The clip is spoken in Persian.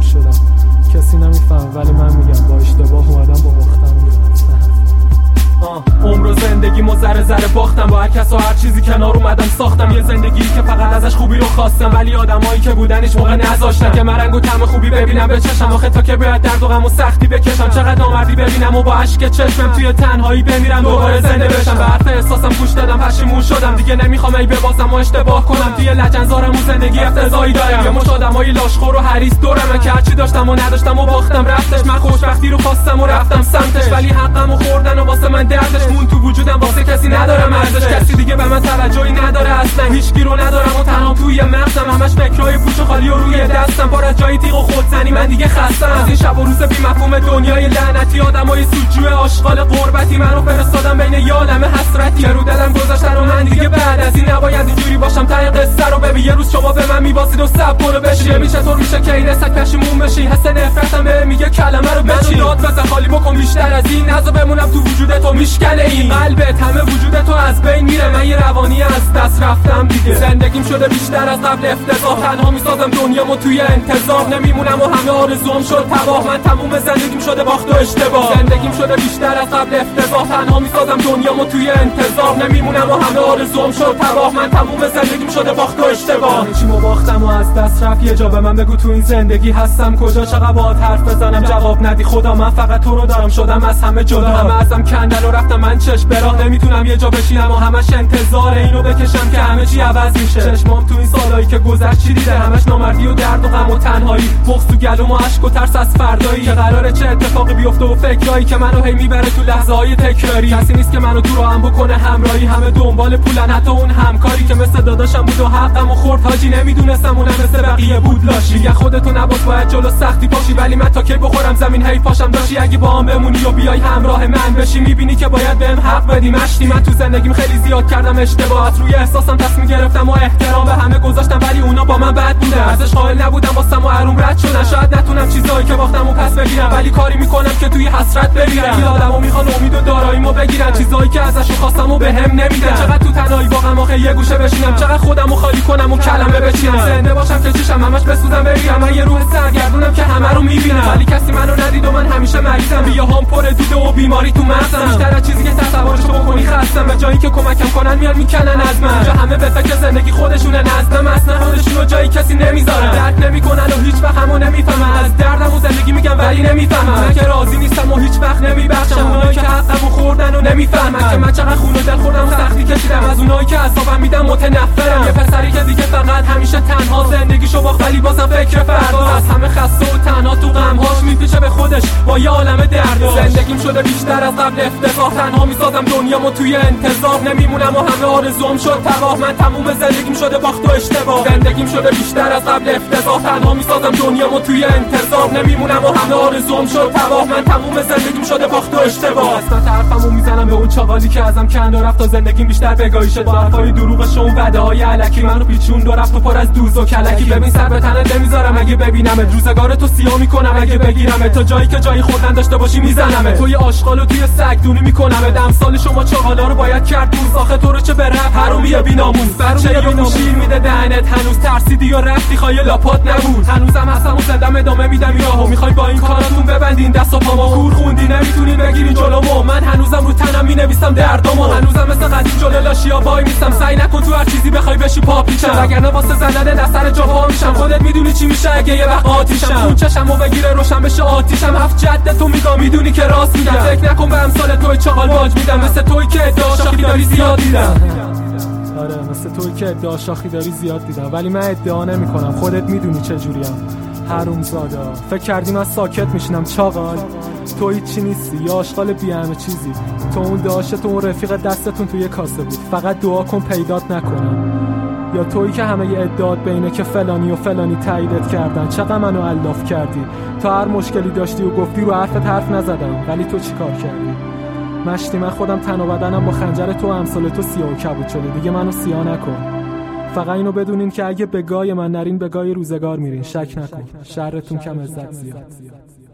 شدم. کسی نمیفهم ولی من میگم با اشتباه اومدم با وقتم میرم. عمر و زندگیمو ذره ذره باختم، با هر کس و هر چیزی کنار اومدم ساختم. یه زندگی که فقط ازش خوبی رو خواستم، ولی آدمایی که بودن هیچ موقع نذاشتن که من رنگ و طعم خوبی ببینم به چشم. آخه تا که باید درد و غم و سختی بکشم، چقدر نامردی ببینم و با اشک چشمم توی تنهایی بمیرم دوباره زنده بشم. به حرف احساسم گوش دادم، پشیمون شدم، دیگه نمیخوام ای ببازم و اشتباه کنم. توی لجنزارم و زندگی افتضاحی دارم، یه مش آدمای لاشخور و حریص دورم که هرچی داشتم و نداشتم و باختم رفتش. من خوشبختی رو خواستم و رفتم سمتش، ولی حقمو خوردن و واسه من دردش مون تو وجودم. واسه کسی ندارم ارزش، کسی دیگه به من توجهی نداره اصلا. هیچکی رو ندارم و تنها توی مغزم، همش فکرای پوچ و خالی و روی دستم. پر از جای تیغ و خودزنی، من دیگه خستم از این شب و روز بی مفهوم دنیای لعنتی. آدمای سودجو آشغال غربتی منو فرستادن بین یالمه حسرتی که رو دلم گذاشتن و من دیگه بعد از این نباید اینجوری باشم. ته قصه رو ببین، یه روز شما به من میباسید و سب کنو بشی. میشه طور میشه که این رسک پشیمون بشی، حس نفرتم به میگه کلمه رو بچین. داد بزن خالی بکن بیشتر از این، نذار بمونم تو وجود تو میشکنه این قلبت. همه وجود تو از بین میره، من یه روانی از دست رفتم دیگه. زندگیم شده بیشتر از قبل افتضاح، تنها میسازم دنیامو توی انتظار. نمیمونم و همه آرزوام شد تباه، من تموم زندگیم شده باخت و اشتباه. زندگیم شده بیشتر از قبل افتضاح، تنها میسازم دنیامو توی انتظار. نمیمونم و همه آرزوام شد تباه، من تموم زندگیم شده باخت و اشتباه. چیمو باختم و از دست رفت، یه جا به من بگو تو این زندگی هستم کجا؟ چقدر باهات حرف بزنم جواب ندی، خدا من فقط تو رو دارم. شدم از همه جدا، همه ازم کندن و رفتم من چشم به راه. نمیتونم یه جا بشینم و همش انتظار اینو بکشم که همه چی عوض میشه. چشمام تو این سالایی که گذشت چی دیده؟ همش نامردی و درد و غم و تنهایی، بغض تو گلوم و اشک و ترس از فردایی که قراره چه اتفاقی بیفته و فکرایی که منو هی میبره تو لحظه‌های تکراری. کسی نیست که منو تو راهم بکنه همراهی، همه دنبال پولن، حتی اون همکاری که مثل داداشم بود و حقمو خورد. حاجی نمیدونستم اونم مثل بقیه بود لاشی. میگه خودتو نباز باید جلو سختی پاشی، ولی من تا کی بخورم زمین هی پاشم داشی. اگه با هم بمونی و بیای همراه من بشی، میبینی که باید بهم حق بدی. مشتی من تو زندگیم خیلی زیاد کردم اشتباهات، روی احساسم تصمیم گرفتم و احترام به همه گذاشتم، ولی اونا با من بد بودن. ازش قائل نبودم، واسم و حروم رد شدن. شاید نتونم چیزایی که باختم و پس بگیرم، ولی کاری میکنم که توی حسرت بمیرم. این آدمو میخوان امید و داراییمو بگیرن، چیزایی که ازش خواستم و بهم نمیدن. چقدر تو تنهایی واقعا آخه یه گوشه بشینم، چقدر خودمو خالی کنم و کلمه بچینم. زنده باشم که چشم همش بسوزم بمیرم. من یه روح سرگردونم که همه رو میبینم، ولی کسی منو ندید و من همیشه مریضم. ریه‌هام پر دوده و بیماری تو مغزم، بیشتر از چیزی که تصورش بکنی خستم. به جایی که کمکم کنن میان میکنن از من. اینجا همه به فکر زندگی خودشونه، نزدم اصلا خودشونو جایی کسی نمیذارن. درد نمیکنن و هیچ وقت همو نمیفهمن. از دردم و زندگی میگم ولی نمیفهمن. من که راضی نیستم و هیچ وقت نمیبخشم اونایی که حقمو خوردن و نمیفهمن که من چقدر خون و دل خوردم و سختی کشیدم. از اونایی که عذابم میدم متنفرم. یه پسری که دیگه فقط همیشه تنها زندگیشو باخت، ولی بازم فکر فردا. از همه خسته و تنها تو غم‌هاش میپیچه به خودش با یه عالمه درد. زندگیم شده بیشتر از قبل افتضاح، تنها میسازم دنیامو توی انتظار. نمیمونم و همه آرزوام شد تباه، من تموم زندگیم شده باخت و اشتباه. زندگیم شده بیشتر از قبل افتضاح، تنها میسازم دنیامو توی انتظار. نمیمونم و همه آرزوام شد تباه، من تموم زندگیم شده باخت و اشتباه. اصلا حرفمو میزنم به اون چاقالی که ازم کند و رفت تا زندگیم بیشتر بگاهی شد. با حرفای دروغش و وعده‌های الکی منو پیچوند و رفت و پر از دوز و کلکی. ببین سر به تنت نمیذارم اگه ببینمت، روزگار تو سیاه میکنم اگه بگیرمت. تا جایی که جایی خوردن داشته باشی میزنمت. توی آشغال و توی سگ دونی میکنمت. امثال شما چاقالا رو باید کرد دوز. آخه تو رو چه به رپ حرومی بی‌ناموس. چه یه شیر میده دهنت، هنوز ترسیدی یا رفتی خواهی لاپات نبود. هنوزم هستم و زدم ادامه میدم راهو. میخوای با این کاراتون ببندین دست و پامو، کور خوندی نمیتونین بگیرین جلومو. من هنوزم رو تنم مینویسم دردامو، هنوزم مثل قدیم جلو لاشیا وای میستم. سعی نکن تو هر چیزی بخوای بشی پاپیچم، وگرنه واسه زدن دستر جا پا میشم. خودت میدونی چی میشه اگه یه وقت آتیشم. خون چشمو بگیره روشن بشه آتیشم. هفت جد تو میگم میدونی که راست میگم. فکر نکن به امثال توی چاقال باج میدم، مثل توی که ادعا شاخی داری زیاد دیدم. آره مثل توی که ادعا شاخی داری زیاد دیدم، ولی من ادعا نمیکنم. خودت میدونی چه جوریم حرومزاده. فکر کردی من ساکت میشینم چاقال؟ تو هیچی نیستی، یا آشغال بی همه چیزی. تو اون داشت تو اون رفیق دستتون توی کاسه بود، فقط دعا کن پیدات نکنم. یا تویی که همه ی ادعات بینه که فلانی و فلانی تاییدت کردن. چقدر منو الاف کردی، تا هر مشکلی داشتی و گفتی رو حرفت حرف نزدم، ولی تو چیکار کردی؟ مشتی من خودم تن و بدنم با خنجر تو امثال تو سیاه و کبود شده، دیگه منو سیاه نکن. فقط اینو بدونین که اگه بگای من نرین بگای روزگار میرین. شک نکن شرتون کم عزت زیاد.